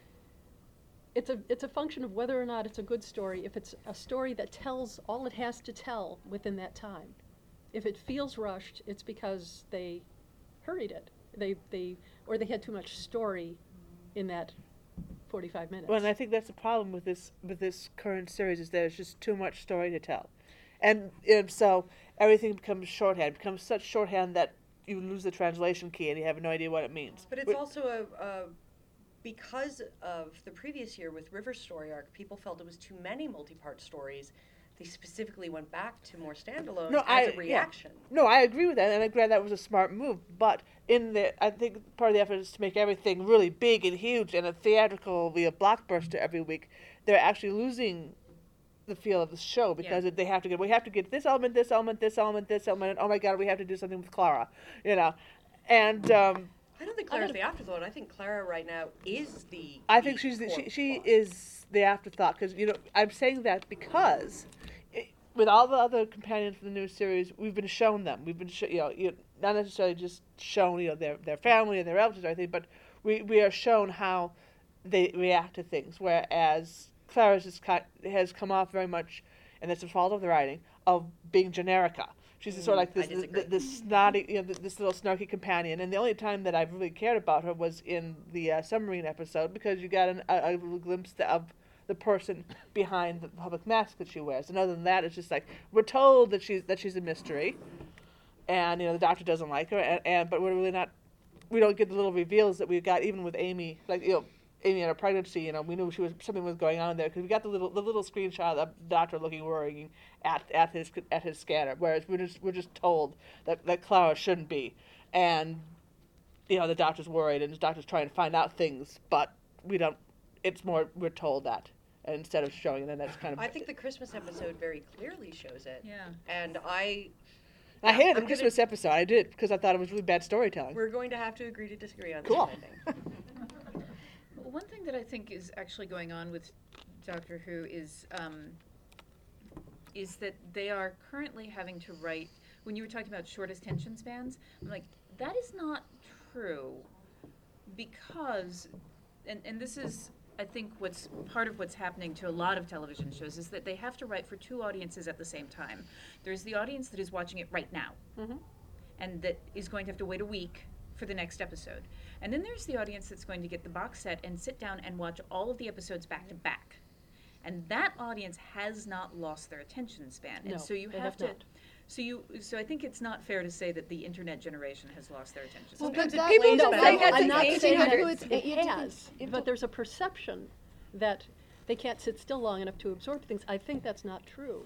It's a it's a function of whether or not it's a good story. If it's a story that tells all it has to tell within that time, if it feels rushed, it's because they hurried it. They they or they had too much story in that forty-five minutes. Well, and I think that's the problem with this with this current series is there's just too much story to tell, and, and so everything becomes shorthand. It becomes such shorthand that you lose the translation key and you have no idea what it means. But it's Wh- also a, a because of the previous year with River's story arc, people felt it was too many multi-part stories. They specifically went back to more standalone No, as I- a yeah. reaction. No, I agree with that, and I agree that was a smart move. But in the, I think part of the effort is to make everything really big and huge and a theatrical, be a blockbuster every week. They're actually losing the feel of the show because Yeah. they have to get, we have to get this element, this element, this element, this element, and oh my God, we have to do something with Clara, you know, and um, I don't think I Clara's gotta- the afterthought. I think Clara right now is the. I the think she's the, she core she plot. is the afterthought because you know I'm saying that because it, with all the other companions for the new series, we've been shown them. We've been sh- you know you, not necessarily just shown you know their their family and their relatives or anything, but we we are shown how they react to things. Whereas Clara's is, ki- has come off very much, and it's a fault of the writing, of being generica. She's sort of like Mm, I this, this, disagree. this snotty, you know, th- this little snarky companion. And the only time that I've really cared about her was in the uh, submarine episode because you got an, a, a little glimpse of the person behind the public mask that she wears. And other than that, it's just like we're told that she's that she's a mystery, and you know the doctor doesn't like her, and, and but we're really not. We don't get the little reveals that we got even with Amy, like you know. Amy and her pregnancy, you know, we knew she was something was going on there because we got the little the little screenshot of the doctor looking worrying at at his at his scanner. Whereas we're just we're just told that, that Clara shouldn't be, and you know the doctor's worried and the doctor's trying to find out things, but we don't. It's more we're told that and instead of showing it, and that's kind of. I think the Christmas episode very clearly shows it. Yeah. And I. I hated I'm the gonna- Christmas episode. I did because I thought it was really bad storytelling. We're going to have to agree to disagree on Cool. this, I think. Well, one thing that I think is actually going on with Doctor Who is um, is that they are currently having to write. When you were talking about short attention spans, I'm like, that is not true, because, and and this is, I think, what's part of what's happening to a lot of television shows is that they have to write for two audiences at the same time. There's the audience that is watching it right now, Mhm. and that is going to have to wait a week for the next episode. And then there's the audience that's going to get the box set and sit down and watch all of the episodes back to back. And that audience has not lost their attention span. And No, so you they have, have to not. so you so I think it's not fair to say that the internet generation has lost their attention Well, span. but that- People no, say I'm- that's I'm in not eighteen saying that hundreds. it's- It you have to has, think- you have but to- there's a perception that they can't sit still long enough to absorb things. I think that's not true.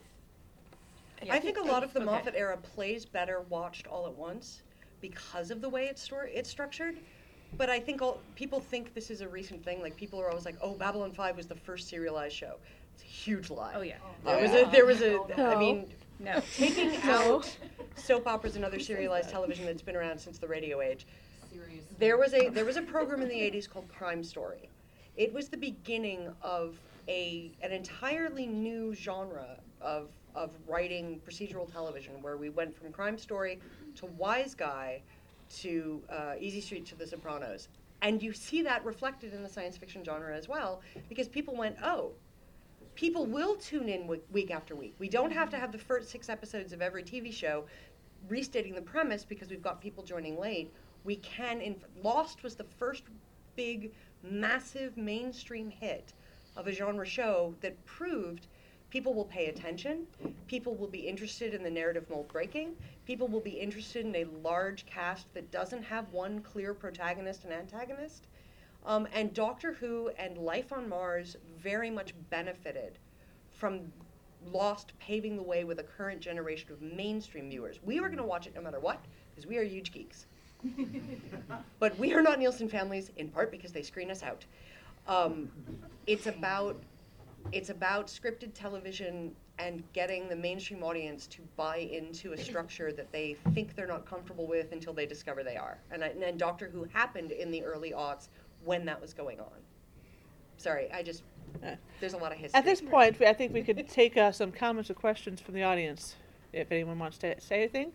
I think a lot of the Okay. Moffat era plays better watched all at once because of the way it's stor- it's structured. But I think all, people think this is a recent thing. Like people are always like, "Oh, Babylon five was the first serialized show." It's a huge lie. Oh yeah. There Oh, was yeah. a there was a I No. mean No. taking No. out soap operas and other serialized television that's been around since the radio age. There was a there was a program in the eighties called Crime Story. It was the beginning of a an entirely new genre of of writing procedural television, where we went from Crime Story to Wise Guy to uh, Easy Street to The Sopranos, and you see that reflected in the science fiction genre as well, because people went, oh. People will tune in week, week after week. We don't have to have the first six episodes of every T V show restating the premise because we've got people joining late. We can. Inf- Lost was the first big, massive mainstream hit of a genre show that proved people will pay attention, people will be interested in the narrative mold breaking, people will be interested in a large cast that doesn't have one clear protagonist and antagonist. Um, and Doctor Who and Life on Mars very much benefited from Lost paving the way with a current generation of mainstream viewers. We were going to watch it no matter what, because we are huge geeks. But we are not Nielsen families, in part because they screen us out. Um, it's about it's about scripted television and getting the mainstream audience to buy into a structure that they think they're not comfortable with until they discover they are. And, I, and Doctor Who happened in the early aughts when that was going on. Sorry, I just There's a lot of history. At this point, I think we could take uh, some comments or questions from the audience, if anyone wants to say anything.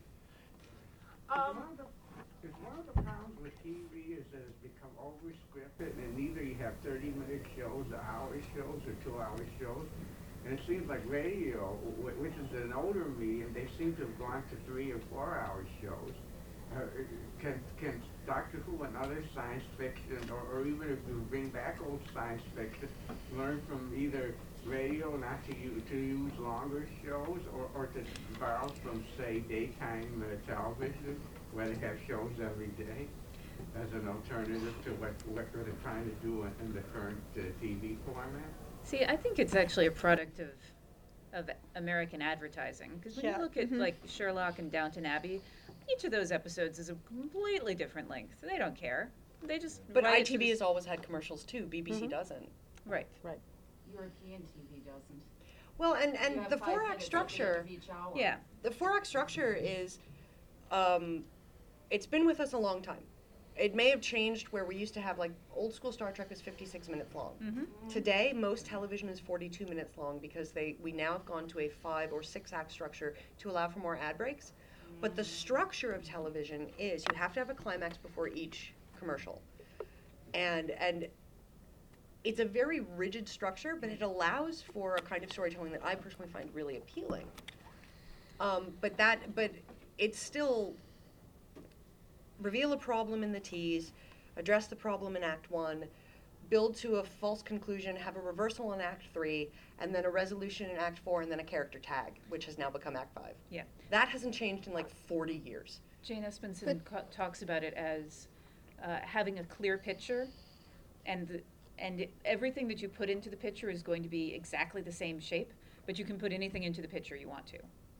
Um, is one of the problems with T V is that it's become over-scripted, and either you have thirty-minute shows, or hour shows, or two-hour shows, and it seems like radio, wh- which is an older medium, they seem to have gone to three or four-hour shows. Uh, can can Doctor Who and other science fiction, or, or even if you bring back old science fiction, learn from either radio not to use, to use longer shows, or, or to borrow from, say, daytime uh, television, where they have shows every day, as an alternative to what, what they're trying to do in, in the current uh, T V format? See, I think it's actually a product of of American advertising. Because when Yeah. you look at Mhm. like Sherlock and Downton Abbey, each of those episodes is a completely different length. They don't care. They just But write I T V to the- has always had commercials too. B B C Mhm. doesn't. right. European T V doesn't. Well, and, You and have the five four-act minutes at the end structure, of each hour. Yeah. the four-act structure is, um, it's been with us a long time. It may have changed where we used to have, like, old school Star Trek was fifty-six minutes long. Mm-hmm. Today, most television is forty-two minutes long because they we now have gone to a five or six act structure to allow for more ad breaks. But the structure of television is you have to have a climax before each commercial. And and it's a very rigid structure, but it allows for a kind of storytelling that I personally find really appealing. Um, but that but it's still reveal a problem in the tease, address the problem in Act One, build to a false conclusion, have a reversal in Act Three, and then a resolution in Act Four, and then a character tag, which has now become Act Five. Yeah. That hasn't changed in like forty years. Jane Espenson co- talks about it as uh, having a clear picture, and the, and it, everything that you put into the picture is going to be exactly the same shape, but you can put anything into the picture you want to.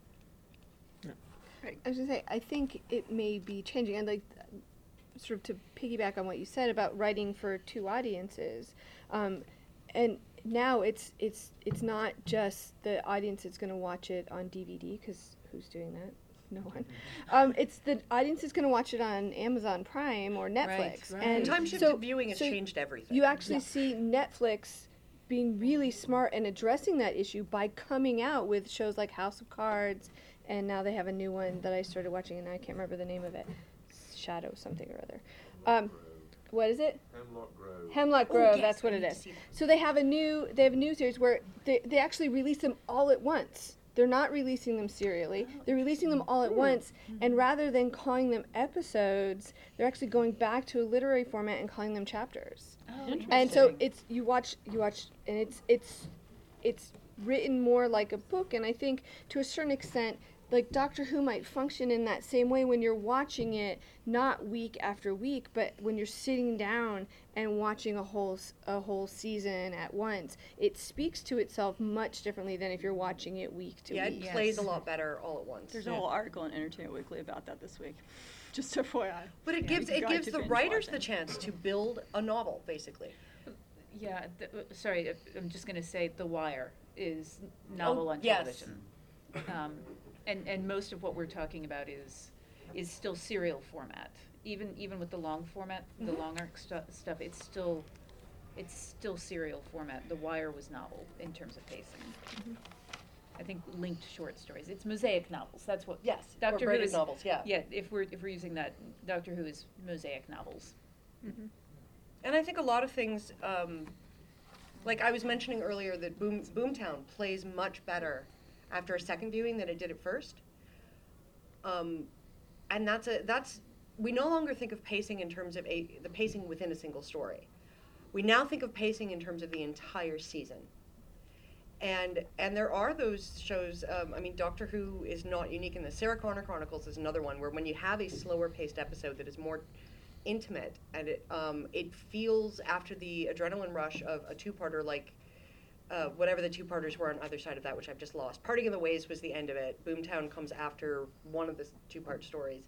I was gonna say, I think it may be changing, and like, sort of to piggyback on what you said about writing for two audiences, um, and now it's it's it's not just the audience that's gonna watch it on D V D, because who's doing that? No one. Um, it's the audience is gonna watch it on Amazon Prime or Netflix, right. and Time shifted so- viewing has so changed everything. you actually see Netflix being really smart and addressing that issue by coming out with shows like House of Cards, and now they have a new one that I started watching, and I can't remember the name of it. Shadow something or other. Um, what is it? Hemlock Grove. Hemlock Oh, Grove. yes, That's what I it need to is. see that. So they have a new they have a new series where they they actually release them all at once. They're not releasing them serially. They're releasing them all at once, and rather than calling them episodes, they're actually going back to a literary format and calling them chapters. Oh, And so it's you watch you watch and it's it's it's written more like a book, and I think to a certain extent like Doctor Who might function in that same way when you're watching it not week after week, but when you're sitting down and watching a whole s- a whole season at once. It speaks to itself much differently than if you're watching it week to yeah, week. it plays a Yes. lot better all at once. There's a whole article in Entertainment Weekly about that this week. Just F Y I. But it Yeah, gives you can it guide gives to the binge writers watching. the chance to build a novel, basically. Yeah, th- uh, sorry, uh, I'm just going to say The Wire is novel on yes. television. Um, and, and most of what we're talking about is is still serial format. Even even with the long format, the long arc stu- stuff, it's still it's still serial format. The Wire was novel in terms of pacing. I think linked short stories. It's mosaic novels. That's what Yes, Doctor or Who braided is novels, yeah. Yeah, if we're if we're using that, Doctor Who is mosaic novels. And I think a lot of things, um, like I was mentioning earlier, that Boom Boomtown plays much better after a second viewing than it did at first. Um, and that's a that's we no longer think of pacing in terms of a the pacing within a single story. We now think of pacing in terms of the entire season. And and there are those shows. Um, I mean, Doctor Who is not unique in this. Sarah Connor Chronicles is another one where when you have a slower paced episode that is more intimate and it um, it feels after the adrenaline rush of a two-parter like uh, whatever the two-parters were on either side of that, which I've just lost. Parting of the Ways was the end of it. Boomtown comes after one of the two-part stories.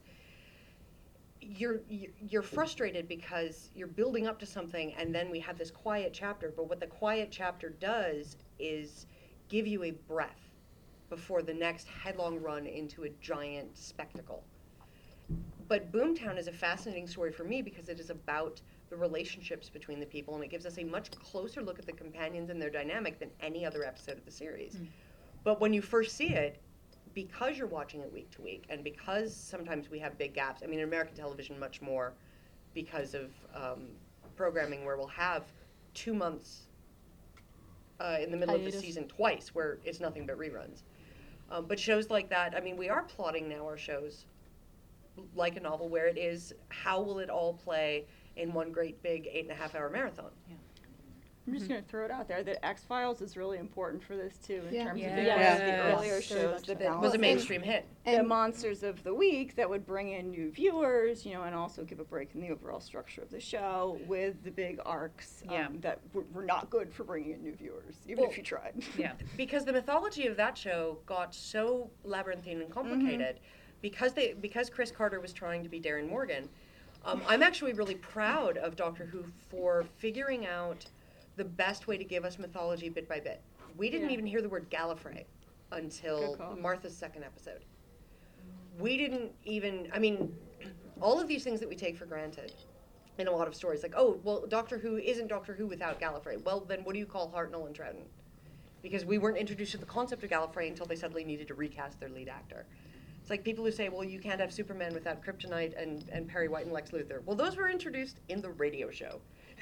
You're you're you're frustrated because you're building up to something, and then we have this quiet chapter. But what the quiet chapter does is give you a breath before the next headlong run into a giant spectacle. But Boomtown is a fascinating story for me because it is about the the relationships between the people, and it gives us a much closer look at the companions and their dynamic than any other episode of the series. Mm. But when you first see it, because you're watching it week to week, and because sometimes we have big gaps, I mean, in American television much more because of um, programming where we'll have two months uh, in the middle of Hiatus. the season twice where it's nothing but reruns. Um, but shows like that, I mean, we are plotting now our shows like a novel where it is, how will it all play in one great big eight and a half hour marathon? I'm just going to throw it out there that X-Files is really important for this too in Yeah. terms Yeah. of the, Yes. the Yes. earlier Very shows much that so. It balance was a and- mainstream hit. the monsters of the week that would bring in new viewers, you know, and also give a break in the overall structure of the show with the big arcs um, Yeah. that were, were not good for bringing in new viewers, even Well, if you tried. Yeah. Because the mythology of that show got so labyrinthine and complicated because they because Chris Carter was trying to be Darren Morgan. Um, I'm actually really proud of Doctor Who for figuring out the best way to give us mythology bit by bit. We didn't Yeah. even hear the word Gallifrey until Good call. Martha's second episode. We didn't even, I mean, all of these things that we take for granted in a lot of stories, like, oh, well, Doctor Who isn't Doctor Who without Gallifrey. Well, then what do you call Hartnell and Troughton? Because we weren't introduced to the concept of Gallifrey until they suddenly needed to recast their lead actor. It's like people who say, well, you can't have Superman without Kryptonite and, and Perry White and Lex Luthor. Well, those were introduced in the radio show.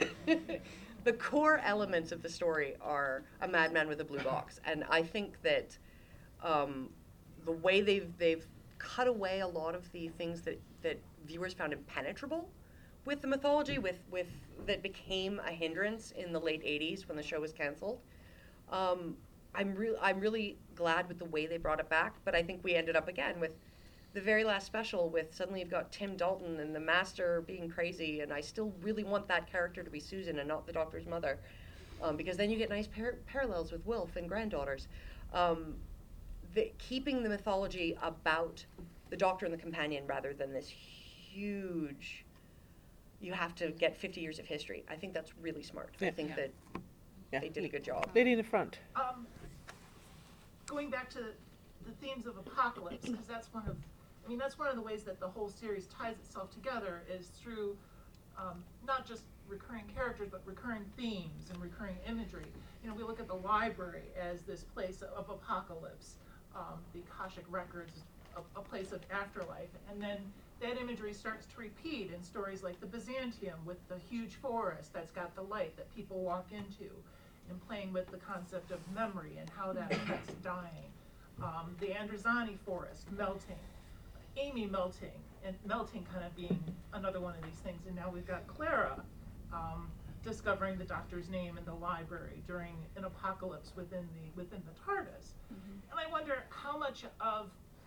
The core elements of the story are a madman with a blue box. And I think that um, the way they've, they've cut away a lot of the things that, that viewers found impenetrable with the mythology, with, with that became a hindrance in the late eighties when the show was canceled. Um, I'm really I'm really glad with the way they brought it back, but I think we ended up again with the very last special with suddenly you've got Tim Dalton and the Master being crazy, and I still really want that character to be Susan and not the Doctor's mother, um, because then you get nice par- parallels with Wilf and granddaughters. Um, the, keeping the mythology about the Doctor and the companion rather than this huge, you have to get fifty years of history. I think that's really smart. I Yeah. think Yeah. that Yeah. they did a good job. Lady in the front. Um, going back to the themes of apocalypse, because that's one of, I mean, that's one of the ways that the whole series ties itself together is through um, not just recurring characters, but recurring themes and recurring imagery. You know, we look at the library as this place of apocalypse, um, the Akashic records, a, a place of afterlife, and then that imagery starts to repeat in stories like the Byzantium with the huge forest that's got the light that people walk into, and playing with the concept of memory and how that affects dying. Um, the Androzani forest melting, Amy melting, and melting kind of being another one of these things. And now we've got Clara um, discovering the Doctor's name in the library during an apocalypse within the within the TARDIS. Mm-hmm. And I wonder how much of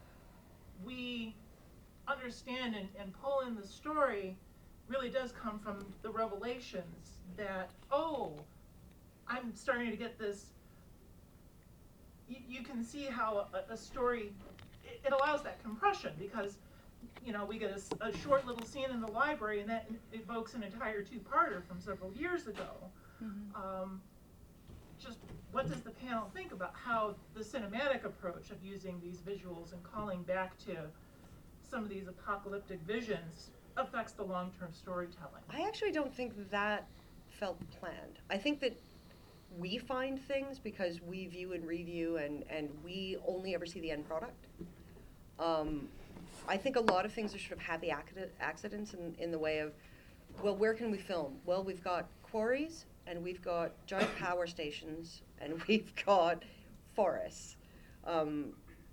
we understand and, and pull in the story really does come from the revelations that, oh, I'm starting to get this. You, you can see how a, a story, it, it allows that compression because, you know, we get a s- a, short little scene in the library and that evokes an entire two-parter from several years ago. Mm-hmm. Um, just what does the panel think about how the cinematic approach of using these visuals and calling back to some of these apocalyptic visions affects the long-term storytelling? I actually don't think that felt planned. I think that we find things because we view and review and, and we only ever see the end product. Um, I think a lot of things are sort of happy acc- accidents in, in the way of, well, where can we film? Well, we've got quarries and we've got giant power stations and we've got forests. Um,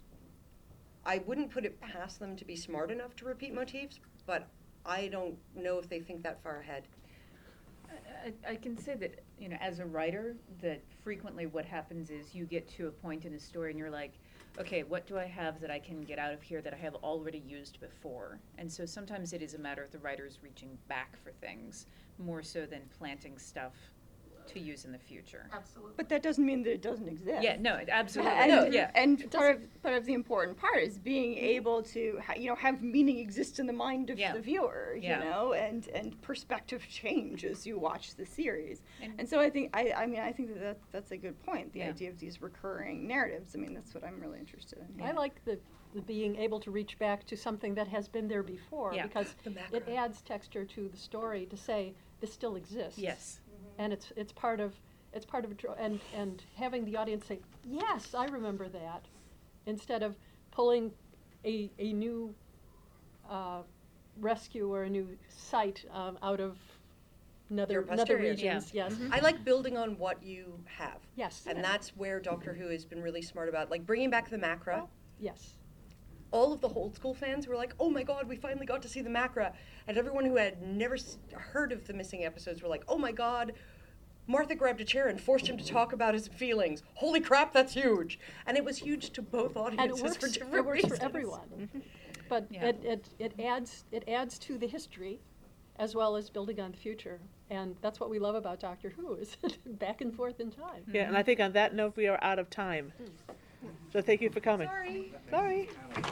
I wouldn't put it past them to be smart enough to repeat motifs, but I don't know if they think that far ahead. I, I can say that, you know, as a writer, that frequently what happens is you get to a point in a story and you're like, okay, what do I have that I can get out of here that I have already used before? And so sometimes it is a matter of the writers reaching back for things more so than planting stuff to use in the future. Absolutely. But that doesn't mean that it doesn't exist. Yeah, no, it absolutely. And, no, yeah. and part of part of the important part is being able to ha- you know have meaning exist in the mind of Yeah. the viewer, you Yeah. know, and and perspective change as you watch the series. And- And, so I think I I mean I think that, that that's a good point. The Yeah. idea of these recurring narratives. I mean that's what I'm really interested in. I like the, the being able to reach back to something that has been there before Yeah. because The it macro. adds texture to the story to say this still exists. Yes. And it's it's part of it's part of a tr- and and having the audience say, yes, I remember that, instead of pulling a a new uh, rescue or a new site um, out of another Your another posterior. regions. Yeah. Yes. I like building on what you have. Yes. And that's where Doctor Who has been really smart about, like bringing back the Macra. Yes. All of the old school fans were like, oh my god, we finally got to see the Macra. And everyone who had never s- heard of the missing episodes were like, oh my god, Martha grabbed a chair and forced him to talk about his feelings. Holy crap, that's huge. And it was huge to both And it audiences works, for different it works reasons. for everyone. But Yeah. it, it, it adds it adds to the history as well as building on the future. And that's what we love about Doctor Who, is back and forth in time. Yeah, and I think on that note, we are out of time. So thank you for coming. Sorry. Sorry.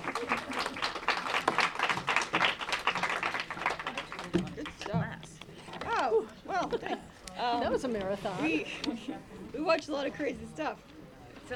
Good stuff. Oh, well, thanks. Um, That was a marathon. we, we watched a lot of crazy stuff.